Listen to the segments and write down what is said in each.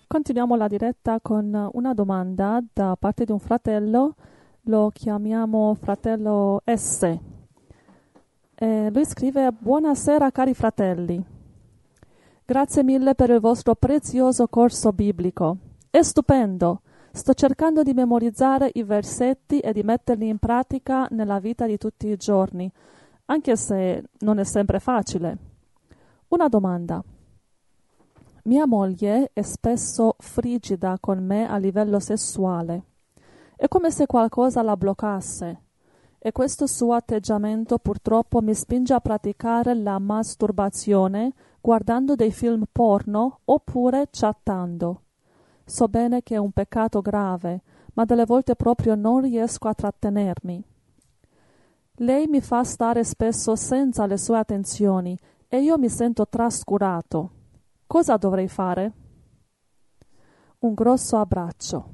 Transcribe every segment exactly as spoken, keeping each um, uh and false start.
Continuiamo la diretta con una domanda da parte di un fratello, lo chiamiamo fratello S. E lui scrive: buonasera cari fratelli, grazie mille per il vostro prezioso corso biblico, è stupendo, sto cercando di memorizzare i versetti e di metterli in pratica nella vita di tutti i giorni, anche se non è sempre facile. Una domanda. Mia moglie è spesso frigida con me a livello sessuale. È come se qualcosa la bloccasse. E questo suo atteggiamento purtroppo mi spinge a praticare la masturbazione guardando dei film porno oppure chattando. So bene che è un peccato grave, ma delle volte proprio non riesco a trattenermi. Lei mi fa stare spesso senza le sue attenzioni e io mi sento trascurato. Cosa dovrei fare? Un grosso abbraccio.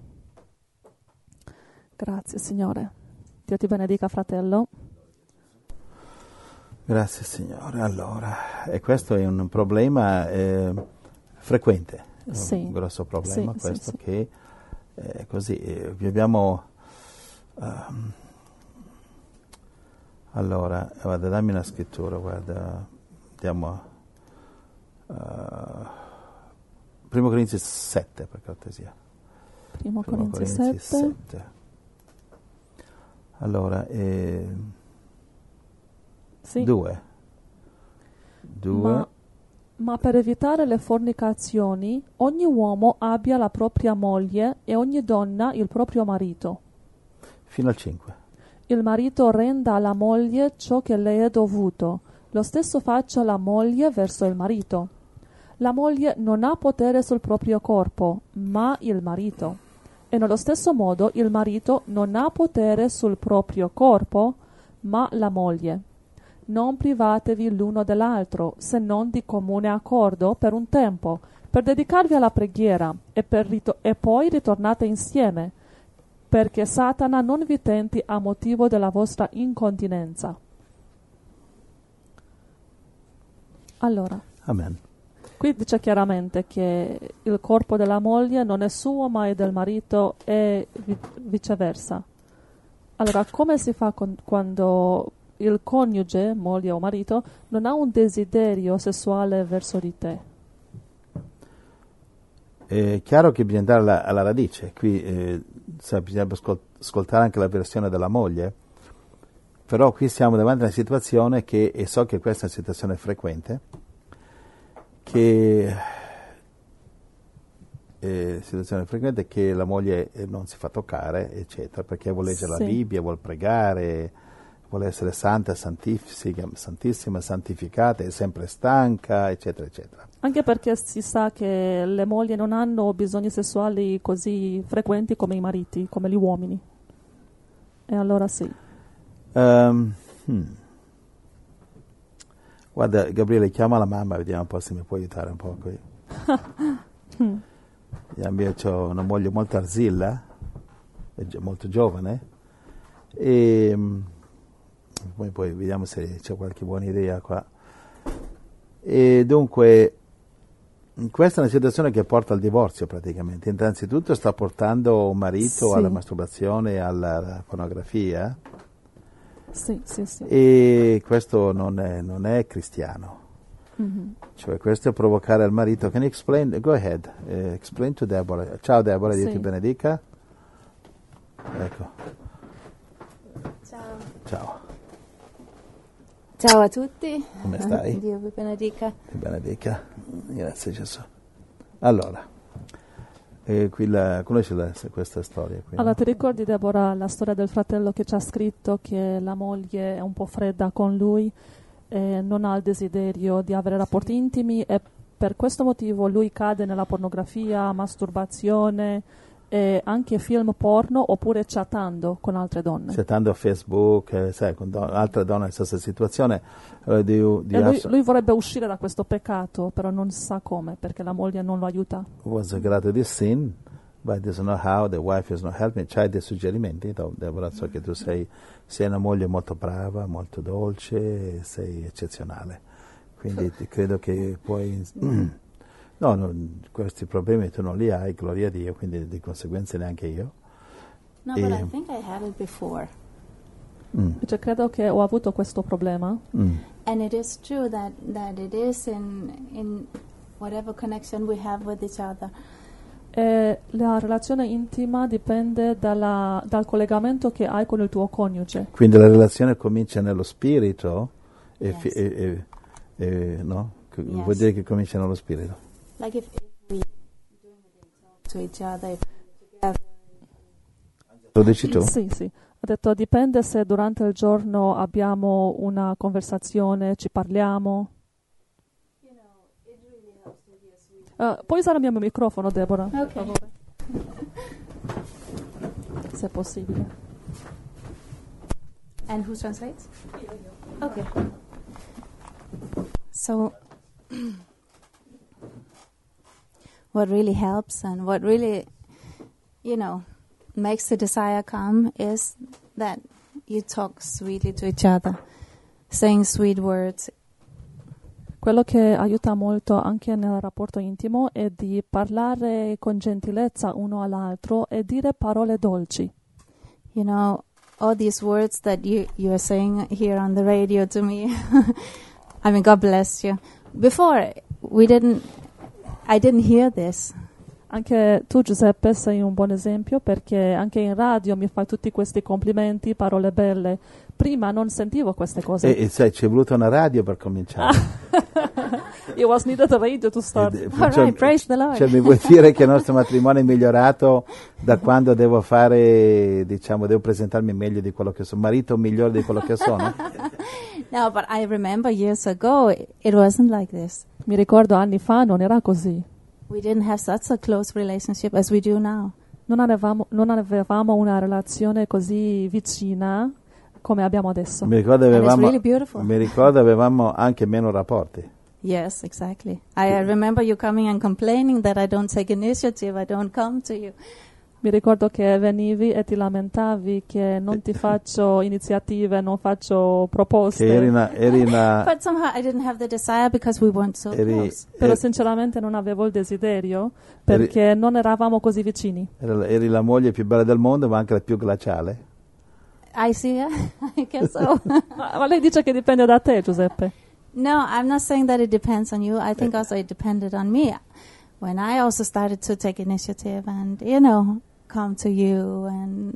Grazie, Signore. Dio ti benedica, fratello. Grazie, Signore. Allora, e questo è un problema eh, frequente, sì. un grosso problema, sì, questo sì, che è eh, così. Eh, abbiamo... Um, allora, guarda, dammi una scrittura, guarda, andiamo... Uh, Primo Corinzi sette, per cortesia. Primo, Primo Corinzi, Corinzi sette. sette. Allora, eh, sì. due. Due. Ma, ma per evitare le fornicazioni, ogni uomo abbia la propria moglie e ogni donna il proprio marito. Fino al cinque. Il marito renda alla moglie ciò che le è dovuto. Lo stesso faccia la moglie verso il marito. La moglie non ha potere sul proprio corpo, ma il marito. E nello stesso modo il marito non ha potere sul proprio corpo, ma la moglie. Non privatevi l'uno dell'altro, se non di comune accordo per un tempo, per dedicarvi alla preghiera, e, per rito- e poi ritornate insieme, perché Satana non vi tenti a motivo della vostra incontinenza. Allora, Amen. Qui dice chiaramente che il corpo della moglie non è suo ma è del marito e viceversa. Allora, come si fa con, quando il coniuge, moglie o marito, non ha un desiderio sessuale verso di te? È chiaro che bisogna andare alla, alla radice. Qui eh, bisogna ascoltare anche la versione della moglie, però qui siamo davanti a una situazione che, e so che questa è una situazione frequente, che è situazione frequente che la moglie non si fa toccare, eccetera, perché vuole leggere sì. la Bibbia, vuole pregare, vuole essere santa, santissima, santissima, santificata, è sempre stanca, eccetera, eccetera. Anche perché si sa che le mogli non hanno bisogni sessuali così frequenti come i mariti, come gli uomini. E allora sì. Um, hmm. Guarda, Gabriele, chiama la mamma, vediamo un po' se mi può aiutare un po' qui. mm. Io ho una moglie molto arzilla, molto giovane, e poi, poi vediamo se c'è qualche buona idea qua. E dunque, questa è una situazione che porta al divorzio praticamente. Innanzitutto sta portando un marito sì. alla masturbazione e alla, alla pornografia. Sì, sì, sì. E questo non è, non è cristiano. Mm-hmm. Cioè, questo è provocare al marito. Can you explain? Go ahead. Uh, explain to Deborah. Ciao Deborah, Dio sì. ti benedica. Ecco. Ciao. Ciao. Ciao a tutti. Come stai? Dio vi benedica. Ti benedica. Grazie Gesù. Allora, eh, qui la, conosci la, questa storia? Qui, allora, no? ti ricordi, Deborah, la storia del fratello che ci ha scritto che la moglie è un po' fredda con lui e non ha il desiderio di avere rapporti intimi e per questo motivo lui cade nella pornografia, masturbazione e anche film porno oppure chattando con altre donne. Chattando a Facebook, eh, sai, con don- altre donne nella stessa situazione. Uh, di, di e lui, lui vorrebbe uscire da questo peccato, però non sa come, perché la moglie non lo aiuta. Was a grado di sin, but doesn't know how, the wife is not helping. C'hai dei suggerimenti? Deborah, so che tu sei, sei una moglie molto brava, molto dolce, sei eccezionale. Quindi ti credo che puoi... No, non, questi problemi tu non li hai, gloria a Dio, quindi di conseguenza neanche io. No, E- but I think I had it before. Mm, Dice, credo che ho avuto questo problema. mm. And it is true that, that it is in, in whatever connection we have with each other. E la relazione intima dipende dalla- dal collegamento che hai con il tuo coniuge. Quindi la relazione comincia nello spirito, e, Yes. fi- e- e- e- no? Che Yes. Vuol dire che comincia nello spirito. Like if, if we doing it in talk to each other, if we're together. Lo dici tu? Sì, sì. Ha detto dipende se durante il giorno abbiamo una conversazione, ci parliamo. Uh, puoi usare il mio microfono, Deborah? per Ok. favore? Se è possibile. And who translates? Okay. So, what really helps and what really, you know, makes the desire come is that you talk sweetly to each other, saying sweet words. Quello che aiuta molto anche nel rapporto intimo è di parlare con gentilezza uno all'altro e dire parole dolci. You know, all these words that you, you are saying here on the radio to me. I mean, God bless you. Before, we didn't, I didn't hear this. Anche tu, Giuseppe, sei un buon esempio perché anche in radio mi fai tutti questi complimenti, parole belle. Prima non sentivo queste cose. E, e sai, ci è voluta una radio per cominciare. It was needed a radio to start. Ed- All cioè, right, praise the Lord. cioè, mi vuoi dire che il nostro matrimonio è migliorato da quando devo fare, diciamo, devo presentarmi meglio di quello che sono, marito migliore di quello che sono? No, but I remember years ago, it wasn't like this. Mi ricordo anni fa non era così. We didn't have such a close relationship as we do now. Non avevamo, non avevamo una relazione così vicina come abbiamo adesso. Mi ricordo And it's avevamo, really beautiful. mi ricordo avevamo anche meno rapporti. Yes, exactly. I uh, remember you coming and complaining that I don't take initiative, I don't come to you. Mi ricordo che venivi e ti lamentavi che non ti faccio iniziative, non faccio proposte. Che eri una, eri una, But somehow I didn't have the desire because we weren't so eri, close. Però eri- sinceramente non avevo il desiderio perché non eravamo così vicini. eri- eri la moglie più bella del mondo, ma anche la più glaciale. I see, I guess so. Ma, ma lei dice che dipende da te, Giuseppe. No, I'm not saying that it depends on you. I think also it depended on me. When I also started to take initiative and, you know, come to you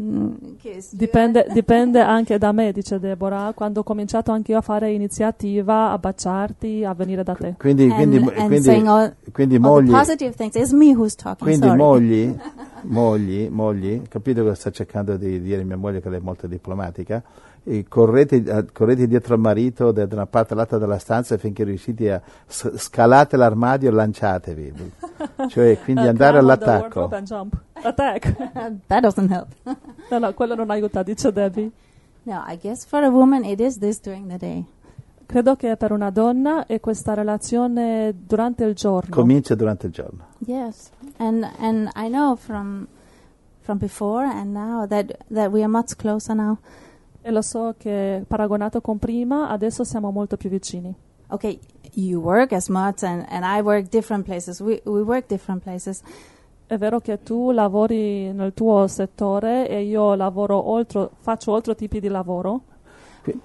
and kiss you. Dipende, dipende anche da me, dice Deborah, quando ho cominciato anche io a fare iniziativa, a baciarti, a venire da te. Quindi, And, quindi, and quindi, saying all, quindi all the mogli, positive things. It's me who's talking, quindi sorry. mogli, mogli, mogli, capito cosa sta cercando di dire mia moglie, che lei è molto diplomatica, e correte, eh, correte dietro al marito da da una parte all'altra della stanza finché riuscite a s- scalate l'armadio e lanciatevi. Cioè, quindi Uh, andare climb on the all'attacco. wardrobe and jump. Attack. That doesn't help. No, no, quello non aiuta, dice Debbie. No, I guess for a woman it is this during the day. Credo che per una donna è questa relazione durante il giorno. Comincia durante il giorno. Yes, and and I know from from before and now that that we are much closer now. E lo so che paragonato con prima, adesso siamo molto più vicini. Okay, you work as much and and I work different places. We we work different places. È vero che tu lavori nel tuo settore e io lavoro oltre, faccio altri tipi di lavoro. Qui-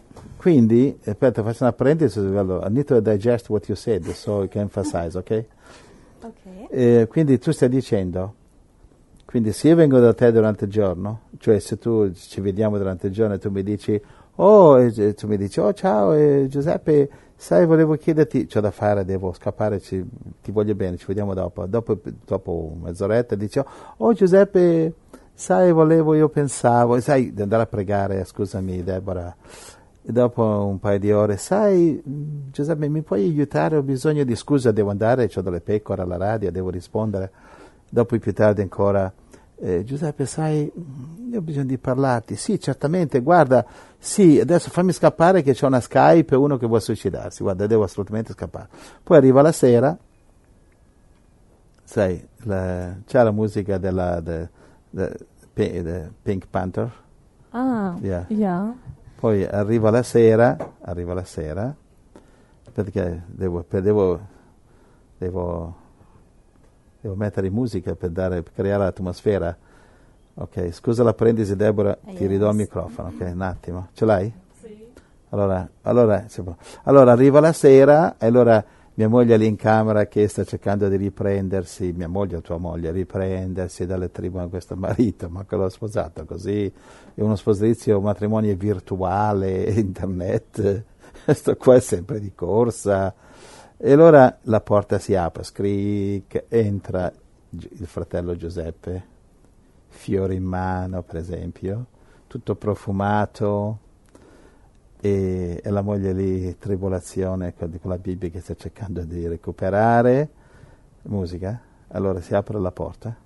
Quindi, aspetta, faccio una parentesi, allora, I need to digest what you said, so I can emphasize, ok? Okay. Eh, quindi tu stai dicendo, quindi se io vengo da te durante il giorno, cioè se tu ci vediamo durante il giorno e tu mi dici, oh, e tu mi dici, oh ciao eh, Giuseppe, sai volevo chiederti, c'ho da fare, devo scappare, ci- ti voglio bene, ci vediamo dopo. Dopo, dopo mezz'oretta dici, oh Giuseppe, sai volevo, io pensavo, sai, di andare a pregare, scusami Deborah. E dopo un paio di ore, sai, mh, Giuseppe, mi puoi aiutare? Ho bisogno di scusa, devo andare, ho delle pecore alla radio, devo rispondere. Dopo più tardi ancora, eh, Giuseppe, sai, mh, io ho bisogno di parlarti. Sì, certamente, guarda, sì, adesso fammi scappare che c'è una Skype e uno che vuole suicidarsi, guarda, devo assolutamente scappare. Poi arriva la sera, sai, la- c'è la musica della de, de, Pi- de Pink Panther. Ah, Yeah. yeah. Poi arriva la sera, arriva la sera, perché devo, per- devo, devo Devo mettere musica per, dare, per creare l'atmosfera. Ok, scusa la parentesi Deborah, Yes. ti ridò il microfono, ok, un attimo. Ce l'hai? Sì. Allora, allora, allora arriva la sera e allora mia moglie è lì in camera che sta cercando di riprendersi, mia moglie o tua moglie, riprendersi dalle tribune di questo marito, ma che l'ho sposato così, è uno sposalizio, un matrimonio virtuale, internet, sto qua è sempre di corsa. E allora la porta si apre, scric, entra il fratello Giuseppe, fiori in mano per esempio, tutto profumato, e, e la moglie lì, tribolazione con, con la Bibbia che sta cercando di recuperare, musica, allora si apre la porta,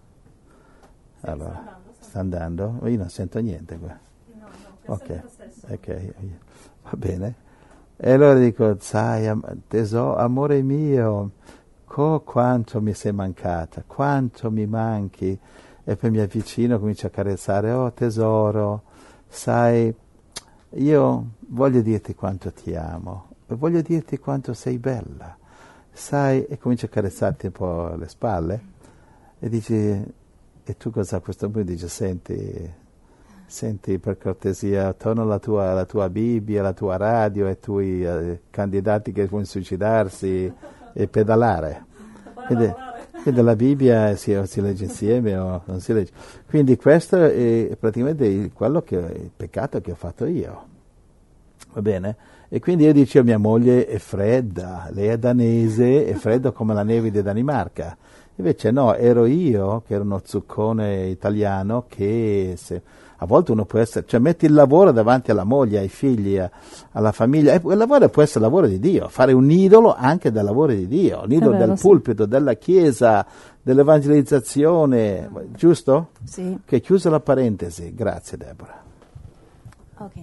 allora sta andando, io non sento niente qua, ok, ok, va bene, e allora dico, sai, am- tesoro, amore mio, co- quanto mi sei mancata, quanto mi manchi. E poi mi avvicino, comincio a carezzare, oh tesoro, sai, io voglio dirti quanto ti amo, voglio dirti quanto sei bella, sai, e comincio a carezzarti un po' le spalle, e dici, e tu cosa a questo punto dici, senti, senti per cortesia, torna la tua, la tua Bibbia, la tua radio, e i tuoi eh, candidati che vogliono suicidarsi e pedalare. Quindi, quindi la Bibbia si, o si legge insieme o non si legge. Quindi questo è praticamente il, quello che, il peccato che ho fatto io. Va bene? E quindi io dicevo, mia moglie è fredda, lei è danese, è fredda come la neve di Danimarca. Invece no, ero io che ero uno zuccone italiano che se, a volte uno può essere, cioè metti il lavoro davanti alla moglie, ai figli, a, alla famiglia, e il lavoro può essere il lavoro di Dio, fare un idolo anche del lavoro di Dio, l'idolo vero, del sì. pulpito, della chiesa, dell'evangelizzazione, giusto? Sì. Che chiusa la parentesi, grazie Deborah. Okay.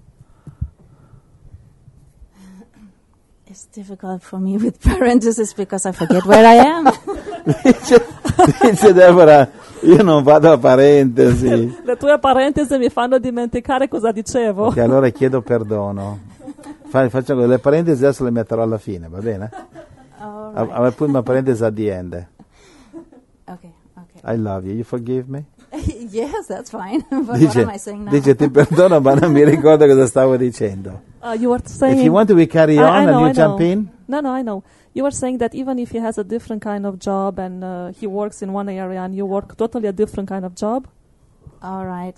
It's difficult for me with parentheses because I forget where I am. dice, dice Deborah, io non vado a parentesi. Le tue parentesi mi fanno dimenticare cosa dicevo. Ok, allora chiedo perdono. Fa, faccio le parentesi adesso le metterò alla fine, va bene? All I, right. I put my parentesi at the end. Okay, okay. I love you, you forgive me? Yes, that's fine. But what Dice, am I saying now? dice ti perdono ma non mi ricordo cosa stavo dicendo. Uh, you were saying, If you want to we carry on I, I know, and you I jump know. in. No, no, I know. You were saying that even if he has a different kind of job and uh, he works in one area and you work totally a different kind of job, All right.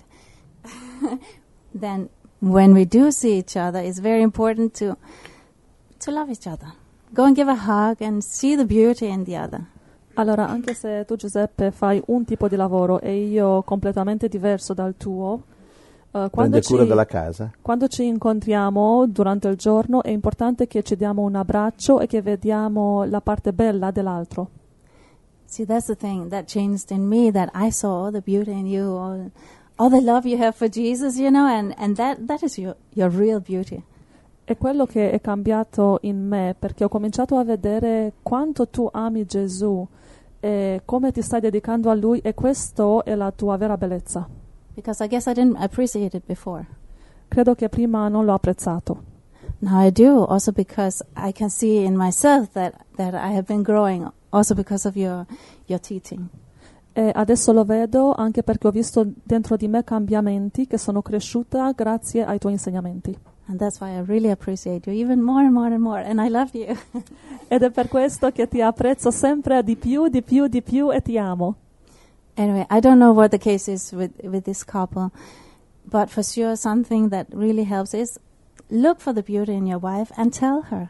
Then when we do see each other, it's very important to to love each other. Go and give a hug and see the beauty in the other. allora anche se tu Giuseppe fai un tipo di lavoro e io completamente diverso dal tuo, uh, quando, Prende ci, cura della casa. quando ci incontriamo durante il giorno è importante che ci diamo un abbraccio e che vediamo la parte bella dell'altro. See, that's the thing that changed in me, that I saw all the beauty in you, all, all the love you have for Jesus, you know, and, and that, that is your, your real beauty. È quello che è cambiato in me, perché ho cominciato a vedere quanto tu ami Gesù e come ti stai dedicando a Lui, e questo è la tua vera bellezza. Because I guess I didn't appreciate it before. Credo che prima non l'ho apprezzato. Now I do, also because I can see in myself that, that I have been growing, also because of your, your teaching. E adesso lo vedo anche perché ho visto dentro di me cambiamenti, che sono cresciuta grazie ai tuoi insegnamenti. And that's why I really appreciate you even more and more and more. And I love you. Ed è per questo che ti apprezzo sempre di più, di più, di più e ti amo. Anyway, I don't know what the case is with, with this couple, but for sure something that really helps is look for the beauty in your wife and tell her.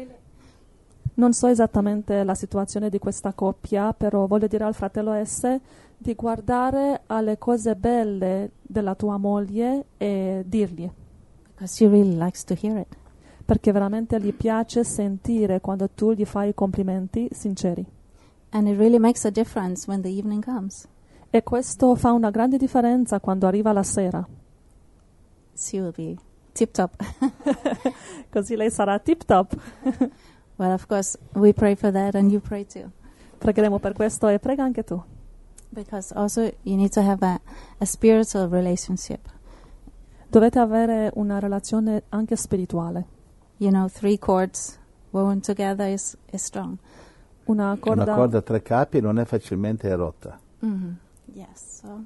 Non so esattamente la situazione di questa coppia, però voglio dire al fratello S di guardare alle cose belle della tua moglie e dirgli, Because she really likes to hear it. perché veramente gli piace sentire quando tu gli fai complimenti sinceri. And it really makes a difference when the evening comes. E questo fa una grande differenza quando arriva la sera. She will be tip top. Così lei sarà tip top. Well, of course, we pray for that and you pray too. Pregheremo per questo e prega anche tu. Because also you need to have a, a spiritual relationship. Dovete avere una relazione anche spirituale. You know, three chords woven together is, is strong. Una corda, Una corda a tre capi non è facilmente rotta. Mm-hmm. Yes. So,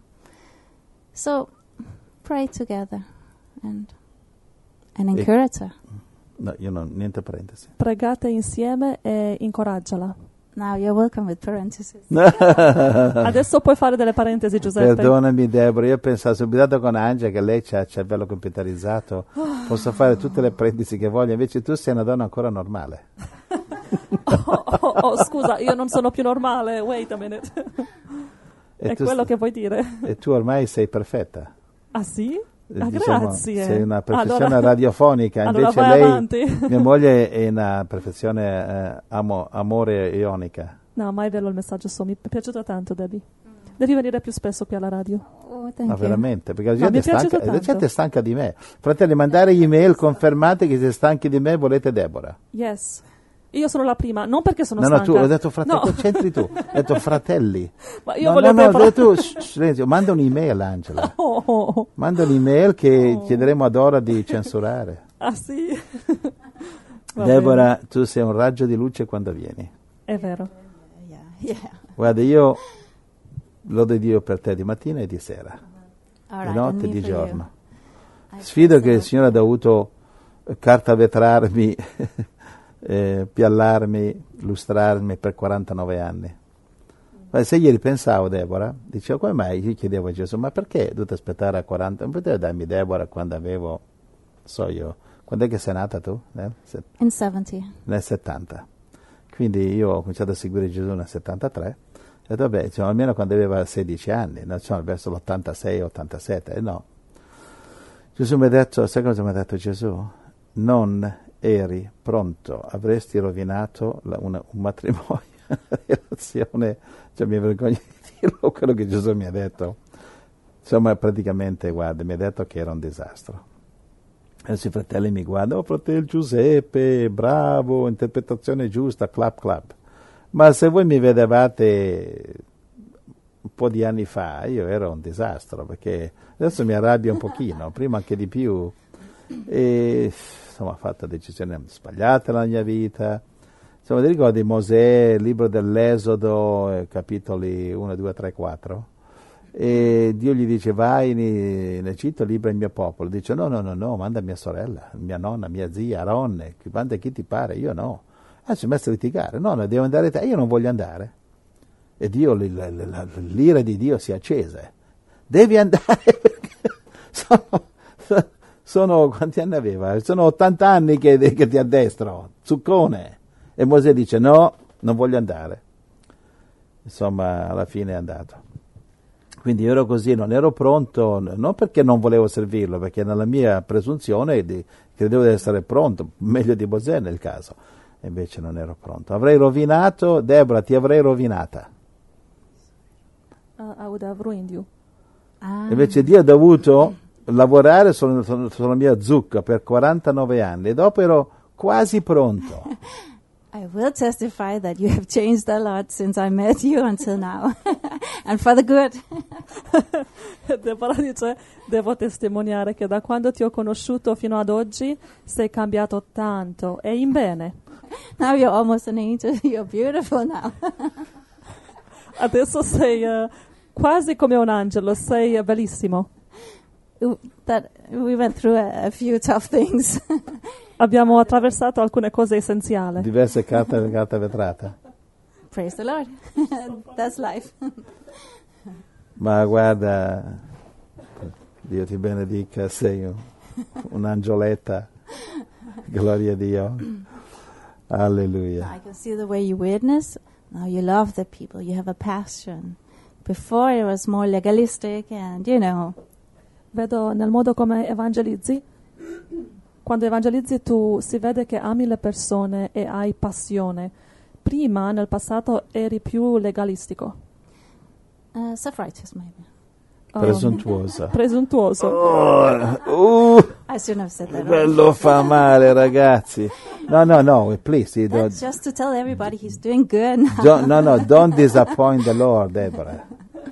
so pray together and and encourage her. No, io non, niente parentesi. Pregate insieme e incoraggiala. Now you're welcome with parentheses. Adesso puoi fare delle parentesi, Giuseppe. Perdonami Deborah, io pensavo subito con Angela che lei ha il cervello computerizzato, posso fare tutte le parentesi che voglio, invece tu sei una donna ancora normale. oh, oh, oh, scusa, io non sono più normale, wait a minute. E È tu quello st- che vuoi dire? E tu ormai sei perfetta. Ah sì? Ah, Diciamo, grazie. sei una perfezione allora, radiofonica, allora invece vai lei, avanti. mia moglie è una perfezione eh, amo, amore ionica. No, ma è bello il messaggio suo, mi è piaciuto tanto, Debbie. Devi venire più spesso qui alla radio. Oh, thank Ma you. veramente, perché la No, mi gente, è è stanca, piaciuto la tanto. gente è stanca di me. Fratelli, mandare email, confermate che siete stanchi di me, volete Deborah. Yes. Io sono la prima, non perché sono No, no, stanca. tu, ho detto fratelli, No. c'entri tu, ho detto fratelli. Ma io no, volevo no, no, ho Deborah. detto, shh, silenzio, manda un'email Angela. Oh, oh, oh. Manda un'email che Oh. chiederemo ad Ora di censurare. Ah sì? Va Deborah, bene. tu sei un raggio di luce quando vieni. È vero. Yeah, yeah. Guarda, io lodo Dio per te di mattina e di sera, All di right, notte and e me di for you. giorno. I Sfido pray che il so. Signore ha dovuto eh, cartavetrarmi, eh, piallarmi, lustrarmi per quarantanove anni. Ma se ieri pensavo, Deborah, dicevo, come mai? Io chiedevo a Gesù, ma perché ho dovuto aspettare a quaranta? Non potevo darmi Deborah quando avevo, so io, quando è che sei nata tu? Nel, se- In seventy. nel settanta. Quindi io ho cominciato a seguire Gesù nel settantatré. Ho detto, vabbè, insomma, almeno quando aveva sedici anni, no? Insomma, verso l'ottantasei ottantasette, e no. Gesù mi ha detto, sai cosa mi ha detto Gesù? Non eri pronto, avresti rovinato la- una- un matrimonio, una relazione, cioè mi vergogno di dirlo, quello che Gesù mi ha detto. Insomma, praticamente, guarda, mi ha detto che era un disastro. Adesso i fratelli mi guardano, oh fratello Giuseppe, bravo, interpretazione giusta, clap clap. Ma se voi mi vedevate un po' di anni fa, io ero un disastro, perché adesso mi arrabbio un pochino, prima anche di più. E insomma, ho fatto decisioni sbagliate nella mia vita. Insomma, ti ricordi Mosè, il libro dell'Esodo, eh, capitoli uno, due, tre, quattro? E Dio gli dice, vai in, in Egitto, libera il mio popolo. Dice, no, no, no, no, manda mia sorella, mia nonna, mia zia, Aronne, manda chi ti pare, io no. Ah, si è messo a litigare, no, no, devo andare te, io non voglio andare. E Dio, l- l- l- l'ira di Dio si è accesa. Devi andare, perché sono, sono, quanti anni aveva? Sono ottanta anni che, che ti addestro, zuccone. E Mosè dice, no, non voglio andare. Insomma, alla fine è andato. Quindi io ero così, non ero pronto, non perché non volevo servirlo, perché nella mia presunzione di, credevo di essere pronto, meglio di Mosè nel caso, e invece non ero pronto. Avrei rovinato, Deborah, ti avrei rovinata. Uh, I would have ruined you. Ah. Invece Dio ha dovuto lavorare sulla, sulla mia zucca per quarantanove anni e dopo ero quasi pronto. I will testify that you have changed a lot since I met you until now. And for the good. Deborah dice, devo testimoniare che da quando ti ho conosciuto fino ad oggi sei cambiato tanto e in bene. Now you're almost an angel. You're beautiful now. Adesso sei eh, quasi come un angelo, sei eh, bellissimo. That we went through a, a few tough things. Abbiamo attraversato alcune cose essenziali. Diverse carte, carta vetrata. Praise the Lord. That's life. Ma guarda, Dio ti benedica, sei un, un'angioletta. Gloria a Dio. Alleluia. I can see the way you witness. Now you love the people. You have a passion. Before it was more legalistic and, you know. Vedo nel modo come evangelizzi. Quando evangelizzi tu si vede che ami le persone e hai passione. Prima, nel passato, eri più legalistico. Uh, self-righteous, maybe. Oh, Presuntuosa. presuntuoso. Oh, uh, I shouldn't have said that. quello fa male, ragazzi. No, no, no, please. you That's don't- just to tell everybody he's doing good now. don't- no, no, don't disappoint the Lord, Deborah.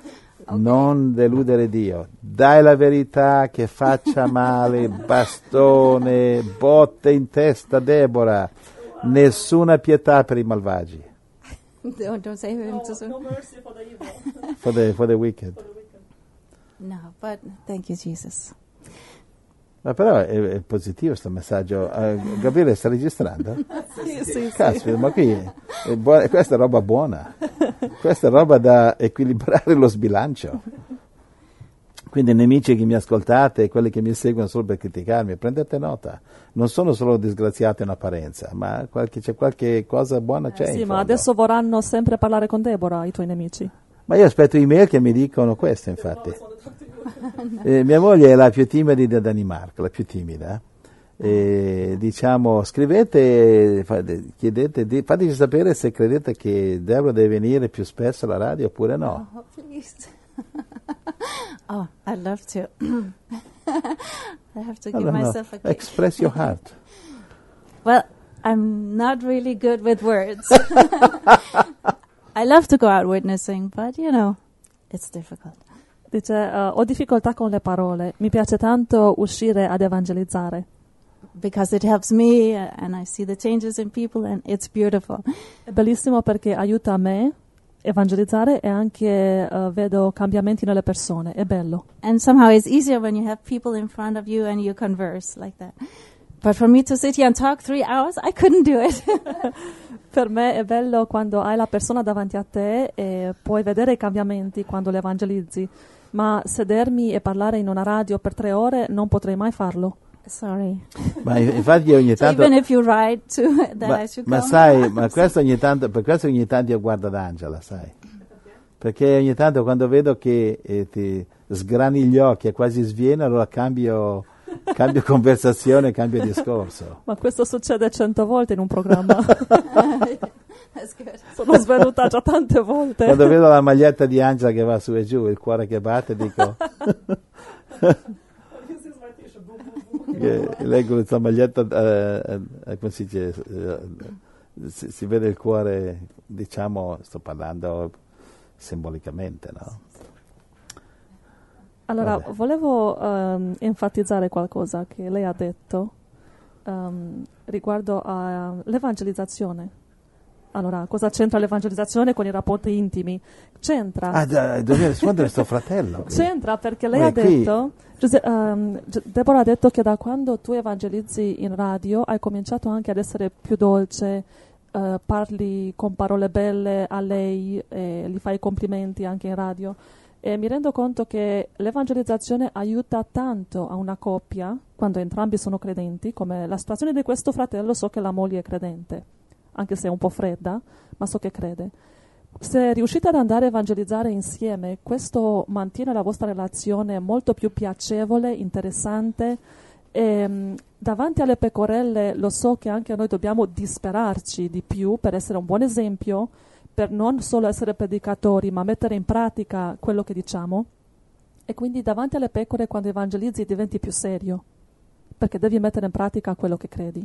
Non deludere Dio. Dai la verità che faccia male, bastone, botte in testa, Deborah. Nessuna pietà per i malvagi. don't, don't say him too soon. no mercy for the evil. for the, for the wicked. For the wicked. No, but thank you, Jesus. Ma però è, è positivo questo messaggio. Uh, Gabriele, sta registrando? Sì, sì, sì. Caspita, ma qui è buona, questa è roba buona. Questa è roba da equilibrare lo sbilancio. Quindi nemici che mi ascoltate, quelli che mi seguono solo per criticarmi, prendete nota. Non sono solo disgraziati in apparenza, ma qualche, c'è qualche cosa buona c'è. Eh, sì, in ma fondo. adesso vorranno sempre parlare con Deborah, i tuoi nemici. Ma io aspetto email che mi dicono questo, infatti. Eh, mia moglie è la più timida di Danimarca, la più timida. E, diciamo, scrivete, fate, chiedete, di, fateci sapere se credete che Deborah deve venire più spesso alla radio oppure no. Oh, please. Oh, I'd love to. I have to give Allora, no, myself a kick. express your heart. Well, I'm not really good with words. I love to go out witnessing, but you know, it's difficult. Dice, uh, ho difficoltà con le parole, mi piace tanto uscire ad evangelizzare. Because it helps me, uh, and I see the changes in people, and it's beautiful. È bellissimo perché aiuta me evangelizzare e anche uh, vedo cambiamenti nelle persone, è bello. And somehow it's easier when you have people in front of you and you converse like that. But for me to sit here and talk three hours, I couldn't do it. Per me è bello quando hai la persona davanti a te e puoi vedere i cambiamenti quando le evangelizzi, ma sedermi e parlare in una radio per tre ore non potrei mai farlo. Sorry. Ma infatti io ogni So tanto... even if you write to that Ma, I should ma come. sai, ma questo ogni tanto, per questo ogni tanto io guardo ad Angela, sai? Perché ogni tanto quando vedo che eh, ti sgrani gli occhi e quasi sviene, allora cambio, cambio conversazione, cambio discorso. Ma questo succede cento volte in un programma. That's good. Sono svenuta già tante volte. Quando vedo la maglietta di Angela che va su e giù, il cuore che batte, dico... che leggo questa maglietta, eh, eh, come si dice, eh, si, si vede il cuore, diciamo, sto parlando simbolicamente, no? Allora, Vabbè. volevo um, enfatizzare qualcosa che lei ha detto um, riguardo all'evangelizzazione. Allora, cosa c'entra l'evangelizzazione con i rapporti intimi? C'entra. Ah, già, devi rispondere a sto fratello. C'entra perché lei Ma ha è qui? detto, Giuse- um, Gi- Deborah ha detto che da quando tu evangelizzi in radio hai cominciato anche ad essere più dolce, uh, parli con parole belle a lei, e gli fai complimenti anche in radio. E mi rendo conto che l'evangelizzazione aiuta tanto a una coppia quando entrambi sono credenti, come la situazione di questo fratello, so che la moglie è credente, anche se è un po' fredda, ma so che crede. Se riuscite ad andare a evangelizzare insieme, questo mantiene la vostra relazione molto più piacevole, interessante. E, mh, davanti alle pecorelle lo so che anche noi dobbiamo disperarci di più per essere un buon esempio, per non solo essere predicatori, ma mettere in pratica quello che diciamo. E quindi davanti alle pecore, quando evangelizzi, diventi più serio, perché devi mettere in pratica quello che credi.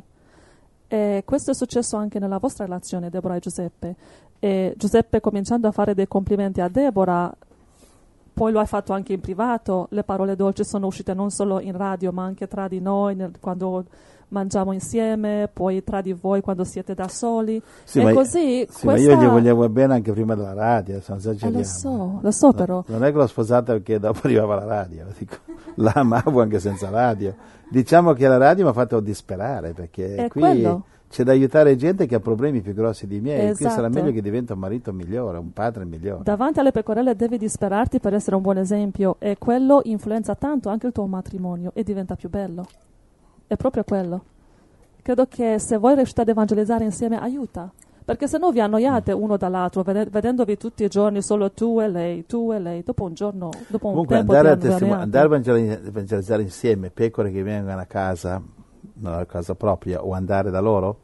E questo è successo anche nella vostra relazione, Deborah e Giuseppe. E Giuseppe, cominciando a fare dei complimenti a Deborah, poi lo hai fatto anche in privato, le parole dolci sono uscite non solo in radio, ma anche tra di noi, nel, quando mangiamo insieme, poi tra di voi quando siete da soli. Sì, e ma, così sì, questa... ma io gli volevo bene anche prima della radio, se non Eh, esageriamo. lo so, lo so però. No, non è che l'ho sposata perché dopo arrivava la radio, dico, la amavo anche senza radio. Diciamo che la radio mi ha fatto disperare, perché È qui quello. c'è da aiutare gente che ha problemi più grossi di miei, qui sarà Esatto. meglio che diventa un marito migliore, un padre migliore. Davanti alle pecorelle devi disperarti per essere un buon esempio, e quello influenza tanto anche il tuo matrimonio e diventa più bello. È proprio quello. Credo che se voi riuscite ad evangelizzare insieme aiuta, perché se no vi annoiate uno dall'altro, vede- vedendovi tutti i giorni solo tu e lei, tu e lei. Dopo un giorno, dopo un Comunque tempo andare a, ti testimo- annoiate. andare a evangeli- evangelizzare insieme, pecore che vengono a casa, nella casa propria, o andare da loro,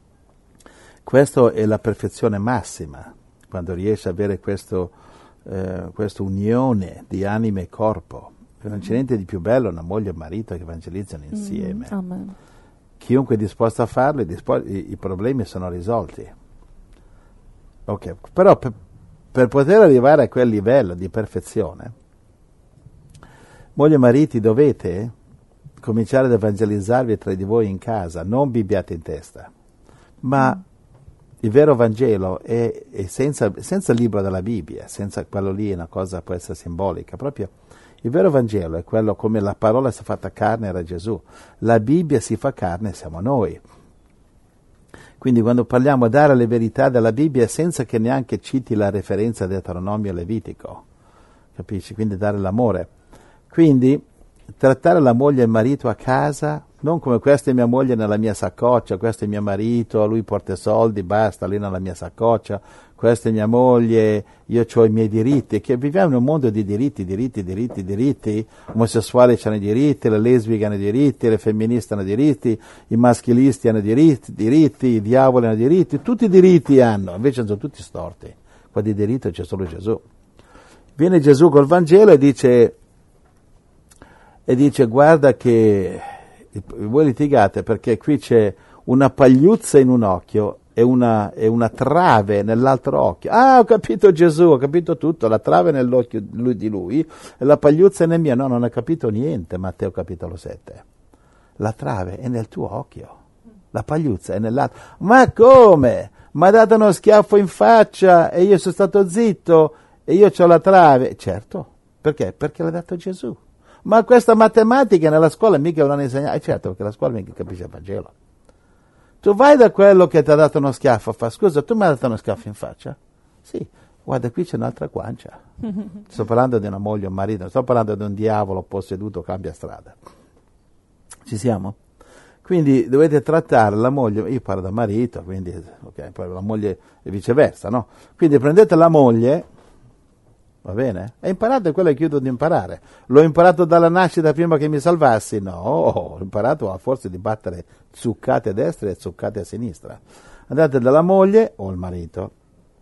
questo è la perfezione massima, quando riesci ad avere questo, eh, questa unione di anima e corpo. Non c'è niente di più bello, una moglie e un marito che evangelizzano insieme. Mm, amen. Chiunque è disposto a farlo, è dispo- i, i problemi sono risolti. Ok, però per, per poter arrivare a quel livello di perfezione, moglie e mariti dovete cominciare ad evangelizzarvi tra di voi in casa, non bibbiate in testa, ma il vero Vangelo è, è senza, senza il libro della Bibbia, senza quello lì è una cosa può essere simbolica, proprio il vero Vangelo è quello come la parola si è fatta carne era Gesù, la Bibbia si fa carne siamo noi. Quindi quando parliamo di dare le verità della Bibbia senza che neanche citi la referenza di Deuteronomio e Levitico, capisci? Quindi dare l'amore. Quindi trattare la moglie e il marito a casa, non come questa è mia moglie nella mia saccoccia, questo è mio marito, lui porta i soldi, basta, lì nella mia saccoccia, questa è mia moglie, io ho i miei diritti, che viviamo in un mondo di diritti, diritti, diritti, diritti, omosessuali hanno i diritti, le lesbiche hanno i diritti, le femministe hanno i diritti, i maschilisti hanno i diritti, diritti, i diavoli hanno i diritti, tutti i diritti hanno, invece sono tutti storti, qua di diritto c'è solo Gesù. Viene Gesù col Vangelo e dice, e dice guarda che voi litigate perché qui c'è una pagliuzza in un occhio e una, e una trave nell'altro occhio. Ah, ho capito Gesù, ho capito tutto, la trave nell'occhio di lui e la pagliuzza è nel mio. No, non hai capito niente, Matteo capitolo sette. La trave è nel tuo occhio, la pagliuzza è nell'altro. Ma come? Mi ha dato uno schiaffo in faccia e io sono stato zitto e io ho la trave. Certo, perché? Perché l'ha dato Gesù. Ma questa matematica nella scuola mica l'hanno insegnato. Eh certo, perché la scuola mica capisce il Vangelo. Tu vai da quello che ti ha dato uno schiaffo, fa scusa, tu mi hai dato uno schiaffo in faccia? Sì, guarda qui c'è un'altra guancia. Sto parlando di una moglie o un marito, sto parlando di un diavolo posseduto, cambia strada. Ci siamo? Quindi dovete trattare la moglie, io parlo da marito, quindi ok, poi la moglie e viceversa, no? Quindi prendete la moglie, va bene? E imparate quello che chiudo di imparare. L'ho imparato dalla nascita prima che mi salvassi? No, ho imparato a forza di battere zuccate a destra e zuccate a sinistra. Andate dalla moglie o il marito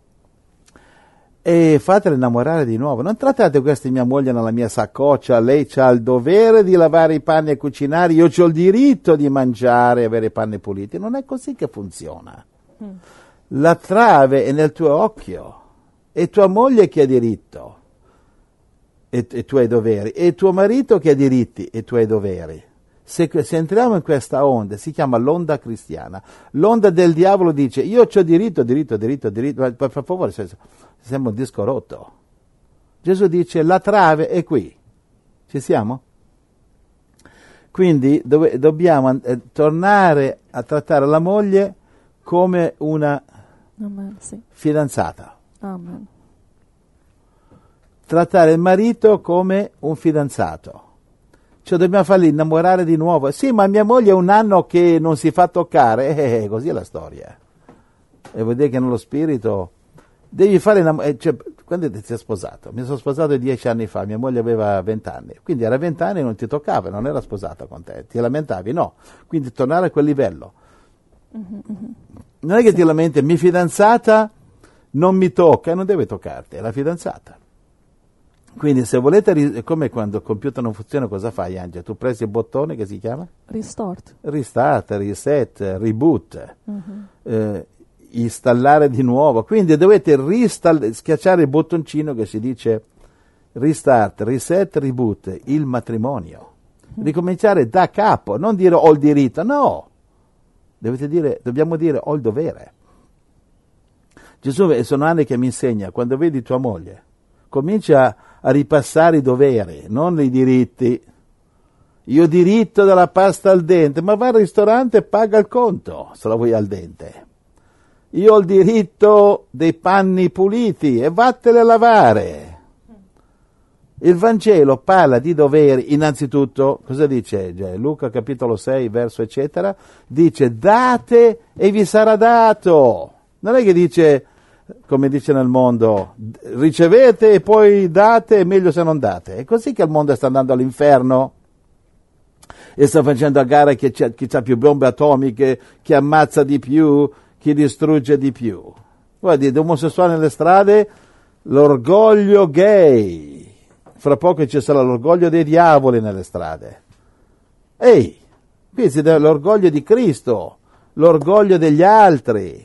e fatela innamorare di nuovo. Non trattate questa mia moglie nella mia saccoccia, lei ha il dovere di lavare i panni e cucinare, io ho il diritto di mangiare e avere i panni puliti. Non è così che funziona. Mm. La trave è nel tuo occhio. E tua moglie che ha diritto e, e tu hai doveri, e tuo marito che ha diritti e tu hai doveri. Se, se entriamo in questa onda, si chiama l'onda cristiana. L'onda del diavolo dice, io ho diritto, diritto, diritto, diritto, per, per favore, sembra un disco rotto. Gesù dice, la trave è qui. Ci siamo? Quindi dove, dobbiamo eh, tornare a trattare la moglie come una Amen, sì. fidanzata. Amen. Trattare il marito come un fidanzato, cioè dobbiamo farli innamorare di nuovo. Sì, ma mia moglie è un anno che non si fa toccare, eh, così è la storia. E vuol dire che nello spirito devi fare innamorare. Cioè, quando ti sei sposato? Mi sono sposato dieci anni fa, mia moglie aveva vent'anni, quindi era vent'anni e non ti toccava, non era sposata con te, ti lamentavi? No, quindi tornare a quel livello. Mm-hmm. Non è che sì. Ti lamenti, mia fidanzata non mi tocca, non deve toccarti, è la fidanzata. Quindi se volete, è come quando il computer non funziona, cosa fai Angela? Tu presi il bottone che si chiama? Restart. Restart, reset, reboot, uh-huh. eh, installare di nuovo. Quindi dovete ristall- schiacciare il bottoncino che si dice restart, reset, reboot, il matrimonio. Uh-huh. Ricominciare da capo, non dire ho il diritto, no. Dovete dire, dobbiamo dire ho il dovere. Gesù, sono anni che mi insegna, quando vedi tua moglie, comincia a ripassare i doveri, non i diritti. Io ho diritto della pasta al dente, ma va al ristorante e paga il conto, se la vuoi al dente. Io ho il diritto dei panni puliti e vattene a lavare. Il Vangelo parla di doveri, innanzitutto, cosa dice? Luca capitolo sei, verso eccetera, dice date e vi sarà dato. Non è che dice, come dice nel mondo, ricevete e poi date, è meglio se non date. È così che il mondo sta andando all'inferno e sta facendo a gara chi ha più bombe atomiche, chi ammazza di più, chi distrugge di più. Guardi, omosessuali nelle strade, l'orgoglio gay. Fra poco ci sarà l'orgoglio dei diavoli nelle strade. Ehi, qui si deve l'orgoglio di Cristo, l'orgoglio degli altri.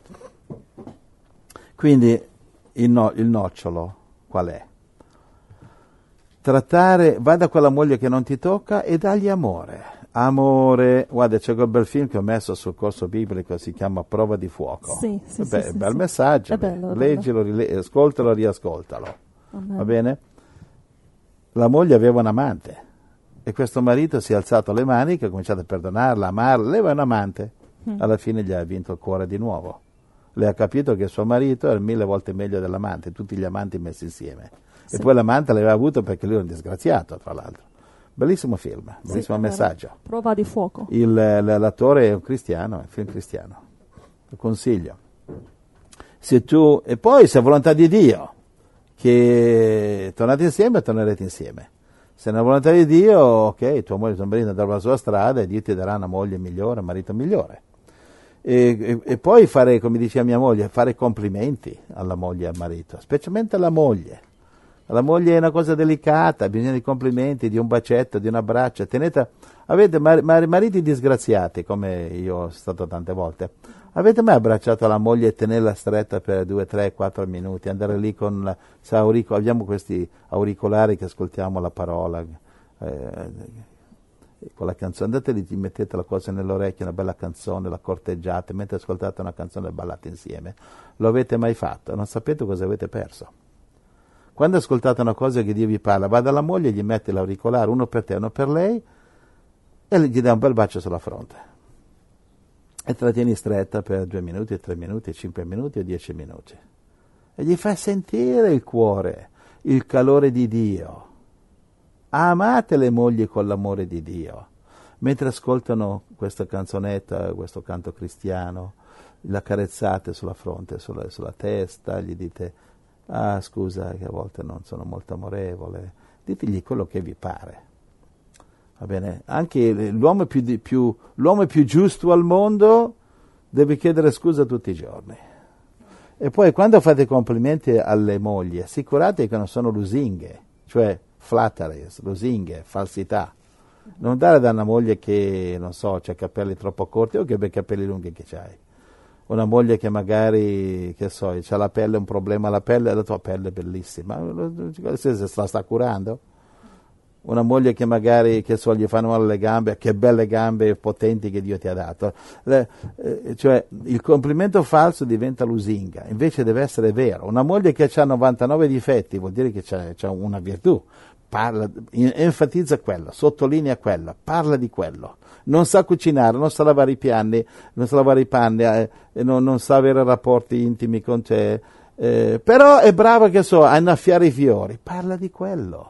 Quindi il, no, il nocciolo qual è? Trattare, vai da quella moglie che non ti tocca e dagli amore. Amore, guarda, c'è quel bel film che ho messo sul corso biblico, si chiama Prova di fuoco. Sì, sì, Beh, sì, sì, bel sì. messaggio, È bello, è leggilo, rile- ascoltalo, riascoltalo. Amen. Va bene? La moglie aveva un amante e questo marito si è alzato le maniche, ha cominciato a perdonarla, amarla, lei aveva un amante. Mm. Alla fine gli ha vinto il cuore di nuovo. Lei ha capito che suo marito era mille volte meglio dell'amante, tutti gli amanti messi insieme. Sì. E poi l'amante l'aveva avuto perché lui era un disgraziato, tra l'altro. Bellissimo film, bellissimo Sì, messaggio. Prova di fuoco. Il, l'attore è un cristiano, è un film cristiano. Lo consiglio. Se tu, e poi se è volontà di Dio che tornate insieme, tornerete insieme. Se è una volontà di Dio, ok, tua moglie e tuo marito andranno la sua strada e Dio ti darà una moglie migliore, un marito migliore. E, e, e poi fare, come diceva mia moglie, fare complimenti alla moglie e al marito, specialmente alla moglie. La moglie è una cosa delicata, ha bisogno di complimenti, di un bacetto, di un abbraccio. Tenete, avete mar- mar- mariti disgraziati, come io ho stato tante volte. Avete mai abbracciato la moglie e tenerla stretta per due, tre, quattro minuti? Andare lì con la, sa, aurico, abbiamo questi auricolari che ascoltiamo la parola, eh, con la canzone. Andate lì, ti mettete la cosa nell'orecchio, una bella canzone, la corteggiate, mentre ascoltate una canzone e ballate insieme. Lo avete mai fatto? Non sapete cosa avete perso. Quando ascoltate una cosa che Dio vi parla, va dalla moglie, gli mette l'auricolare, uno per te, uno per lei, e gli dà un bel bacio sulla fronte. E te la tieni stretta per due minuti, tre minuti, cinque minuti o dieci minuti. E gli fai sentire il cuore, il calore di Dio. Amate le mogli con l'amore di Dio. Mentre ascoltano questa canzonetta, questo canto cristiano, la carezzate sulla fronte, sulla, sulla testa, gli dite: ah, scusa che a volte non sono molto amorevole, ditegli quello che vi pare. Va bene? Anche l'uomo più, di, più, l'uomo più giusto al mondo deve chiedere scusa tutti i giorni. E poi quando fate complimenti alle mogli, assicurate che non sono lusinghe, cioè flatteries, lusinghe, falsità. Non dare da una moglie che, non so, ha capelli troppo corti o che bei capelli lunghi che c'hai. Una moglie che magari, che so, c'ha la pelle, un problema alla pelle, la tua pelle è bellissima, se la sta curando. Una moglie che magari, che so, gli fanno male le gambe, che belle gambe potenti che Dio ti ha dato. Le, eh, cioè, il complimento falso diventa lusinga, invece deve essere vero. Una moglie che ha novantanove difetti vuol dire che c'ha, c'ha una virtù. Parla, enfatizza quello, sottolinea quello, parla di quello. Non sa cucinare, non sa lavare i piani, non sa lavare i panni, eh, non, non sa avere rapporti intimi con te, eh, però è brava, che so, a innaffiare i fiori. Parla di quello.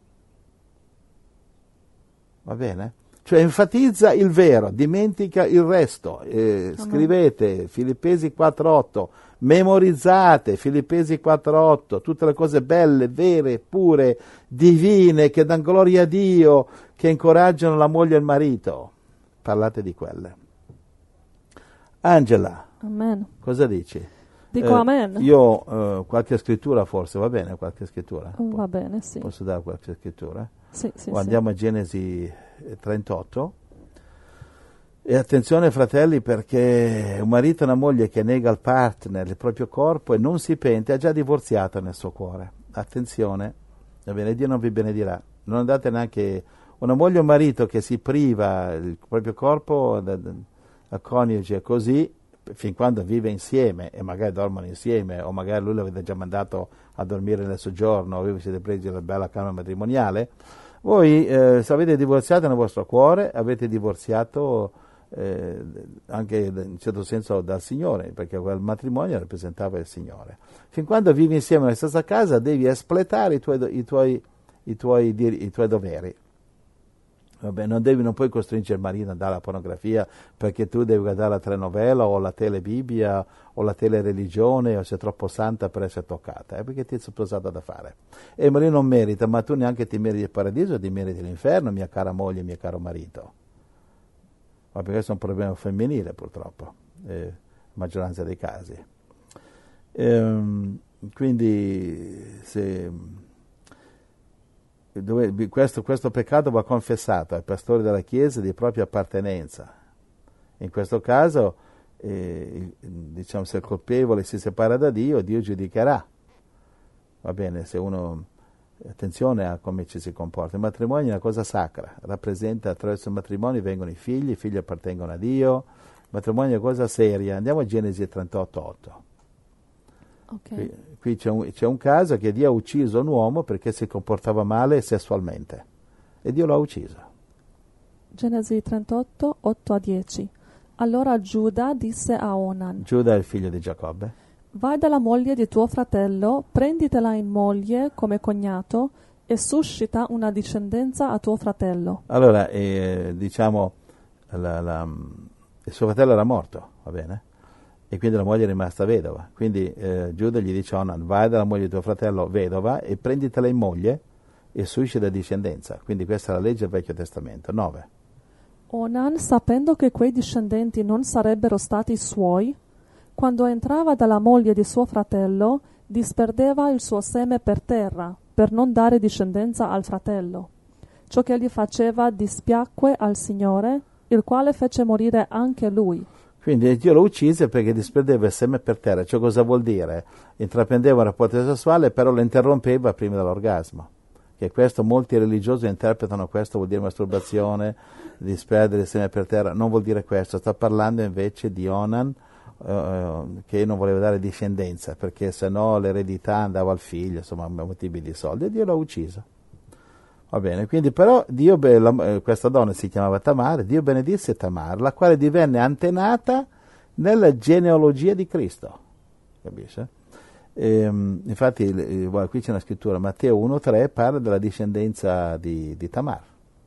Va bene? Cioè enfatizza il vero, dimentica il resto. Eh, scrivete Filippesi quattro otto, memorizzate Filippesi quattro otto, tutte le cose belle, vere, pure, divine, che danno gloria a Dio, che incoraggiano la moglie e il marito. Parlate di quelle. Angela, Amen. cosa dici? Dico Eh, amen. Io ho eh, qualche scrittura, forse, va bene qualche scrittura? Va bene, sì. Posso dare qualche scrittura? Sì, sì, O sì. andiamo a Genesi trentotto. E attenzione, fratelli, perché un marito e una moglie che nega al partner il proprio corpo e non si pente ha già divorziato nel suo cuore. Attenzione, va bene, Dio non vi benedirà. Non andate neanche... Una moglie o un marito che si priva il proprio corpo da, da, al coniuge così, fin quando vive insieme e magari dormono insieme, o magari lui l'avete già mandato a dormire nel soggiorno, o voi vi siete presi la bella camera matrimoniale, voi eh, se avete divorziato nel vostro cuore, avete divorziato eh, anche in certo senso dal Signore, perché quel matrimonio rappresentava il Signore. Fin quando vivi insieme nella stessa casa devi espletare i tuoi, i tuoi, i tuoi, i tuoi doveri. Vabbè, non, devi, non puoi costringere il marito ad andare alla pornografia perché tu devi guardare la telenovela o la telebibbia o la telereligione o sei troppo santa per essere toccata, eh, perché ti è sposato da fare. E il marito non merita, ma tu neanche ti meriti il paradiso, ti meriti l'inferno, mia cara moglie, mio caro marito. Ma perché questo è un problema femminile, purtroppo, eh, maggioranza dei casi. Ehm, quindi se... Dove, questo, questo peccato va confessato ai pastori della Chiesa di propria appartenenza. In questo caso, eh, diciamo, se il colpevole si separa da Dio, Dio giudicherà. Va bene, se uno Attenzione a come ci si comporta. Il matrimonio è una cosa sacra, rappresenta, attraverso il matrimonio vengono i figli, i figli appartengono a Dio. Il matrimonio è una cosa seria. Andiamo a Genesi trentotto otto. Ok. Qui, qui c'è, un, c'è un caso che Dio ha ucciso un uomo perché si comportava male sessualmente e Dio l'ha ucciso. Genesi trentotto otto a dieci. Allora Giuda disse a Onan: Giuda è il figlio di Giacobbe. vai dalla moglie di tuo fratello, prenditela in moglie come cognato e suscita una discendenza a tuo fratello. Allora, eh, diciamo, la, la, il suo fratello era morto, va bene? E quindi la moglie è rimasta vedova. Quindi eh, Giuda gli dice a Onan: vai dalla moglie di tuo fratello vedova e prenditela in moglie e suscita discendenza. Quindi questa è la legge del Vecchio Testamento. nove. Onan, sapendo che quei discendenti non sarebbero stati suoi, quando entrava dalla moglie di suo fratello, disperdeva il suo seme per terra, per non dare discendenza al fratello. Ciò che egli faceva dispiacque al Signore, il quale fece morire anche lui. Quindi Dio lo uccise perché disperdeva il seme per terra. Cioè, cosa vuol dire? Intraprendeva un rapporto sessuale, però lo interrompeva prima dell'orgasmo. Che questo molti religiosi interpretano questo vuol dire masturbazione, disperdere il seme per terra. Non vuol dire questo. Sta parlando invece di Onan, Uh, che non voleva dare discendenza perché sennò l'eredità andava al figlio, insomma, per motivi di soldi, e Dio l'ha uccisa. Va bene, quindi però Dio, la, questa donna si chiamava Tamar, Dio benedisse Tamar, la quale divenne antenata nella genealogia di Cristo. Capisce? E, infatti eh, qui c'è una scrittura, Matteo uno tre parla della discendenza di, di Tamar.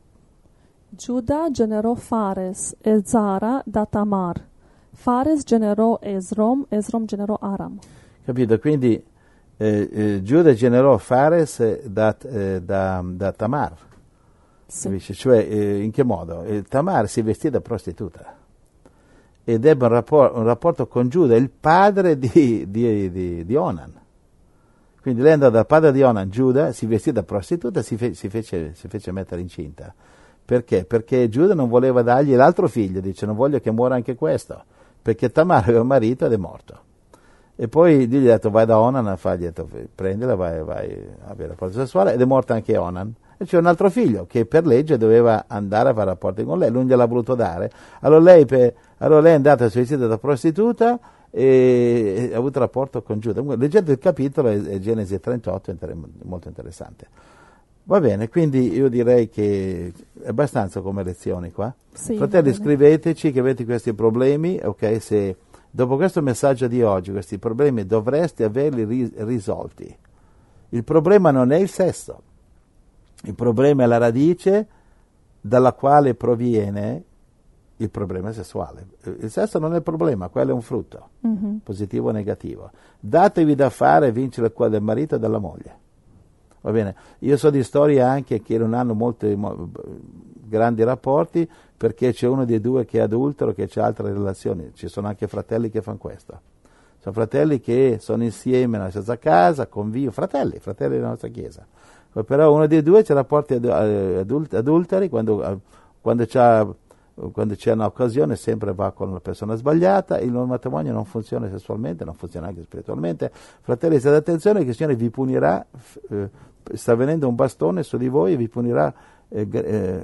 Giuda generò Fares e Zara da Tamar. Fares generò Esrom, Esrom generò Aram. Capito? Quindi eh, eh, Giuda generò Fares da, eh, da, da Tamar. Sì. Capisci? Cioè, eh, in che modo? Eh, Tamar si vestì da prostituta ed ebbe un, rapport, un rapporto con Giuda, il padre di, di, di, di Onan. Quindi lei andò dal padre di Onan, Giuda, si vestì da prostituta e si, fe, si, fece, si fece mettere incinta. Perché? Perché Giuda non voleva dargli l'altro figlio, dice non voglio che muora anche questo. Perché Tamar aveva un marito ed è morto. E poi Dio gli ha detto vai da Onan a fargli, ha detto, prendila, vai, vai a avere rapporto sessuale, ed è morto anche Onan. E c'è un altro figlio che per legge doveva andare a fare rapporti con lei, lui non gliel'ha voluto dare. Allora lei, per, allora lei è andata a suicidio da prostituta e, e ha avuto rapporto con Giuda. Leggendo il capitolo è, è Genesi trentotto, è molto interessante. Va bene, quindi io direi che è abbastanza come lezioni qua. Sì, Fratelli, scriveteci che avete questi problemi, ok? Se dopo questo messaggio di oggi questi problemi dovreste averli ris- risolti. Il problema non è il sesso, il problema è la radice dalla quale proviene il problema sessuale. Il sesso non è il problema, quello è un frutto, mm-hmm. positivo o negativo. Datevi da fare e vincere il cuore del marito e della moglie. Va bene, io so di storie anche che non hanno molti mo, grandi rapporti perché c'è uno dei due che è adultero, che c'è altre relazioni. Ci sono anche fratelli che fanno questo. Sono fratelli che sono insieme nella stessa casa, convivono, fratelli, fratelli della nostra chiesa. Però uno dei due c'ha rapporti adult, adulteri, quando, quando, c'ha, quando c'è un'occasione sempre va con la persona sbagliata, il loro matrimonio non funziona sessualmente, non funziona anche spiritualmente. Fratelli, state attenzione che il Signore vi punirà, eh, sta venendo un bastone su di voi e vi punirà eh, eh,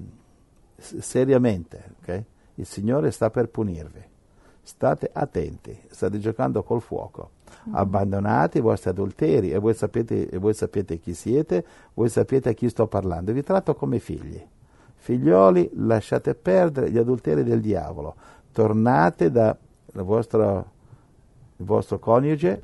seriamente. Okay? Il Signore sta per punirvi. State attenti, state giocando col fuoco. Mm-hmm. Abbandonate i vostri adulteri e voi sapete, e voi sapete chi siete, voi sapete a chi sto parlando. Vi tratto come figli. Figlioli, lasciate perdere gli adulteri del diavolo. Tornate da vostro, il vostro coniuge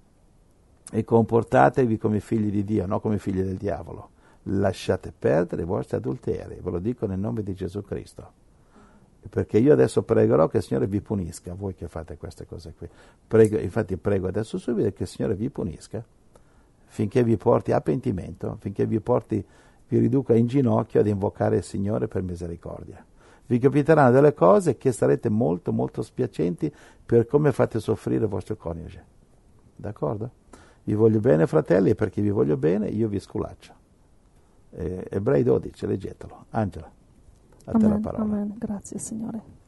e comportatevi come figli di Dio, non come figli del diavolo. Lasciate perdere i vostri adulteri, ve lo dico nel nome di Gesù Cristo. Perché io adesso pregherò che il Signore vi punisca, voi che fate queste cose qui. Prego, infatti prego adesso subito che il Signore vi punisca, finché vi porti a pentimento, finché vi porti, vi riduca in ginocchio ad invocare il Signore per misericordia. Vi capiteranno delle cose che sarete molto molto spiacenti per come fate soffrire il vostro coniuge. D'accordo? Vi voglio bene, fratelli, e perché vi voglio bene io vi sculaccio. Eh, Ebrei dodici, leggetelo. Angela, a te la Amen, parola. amen. Grazie, Signore.